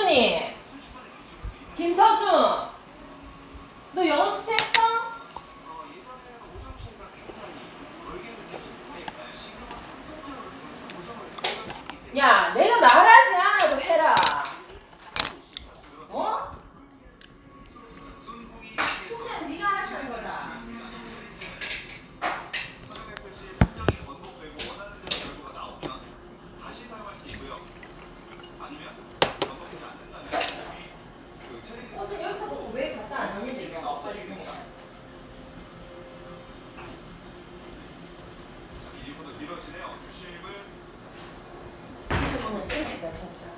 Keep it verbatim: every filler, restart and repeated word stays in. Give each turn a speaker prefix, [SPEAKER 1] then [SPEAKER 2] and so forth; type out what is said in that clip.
[SPEAKER 1] 김서준이. 김서준. 너 영어 숙제했어? 야, 내가 말하지 않아도 해라. 어? 숙제는 네가 알아서 하는 거다. 옷은 여기서 보고 왜 갖다 안 줬는데 이거 빨리 해. 진짜 주시면 땡큐다 진짜.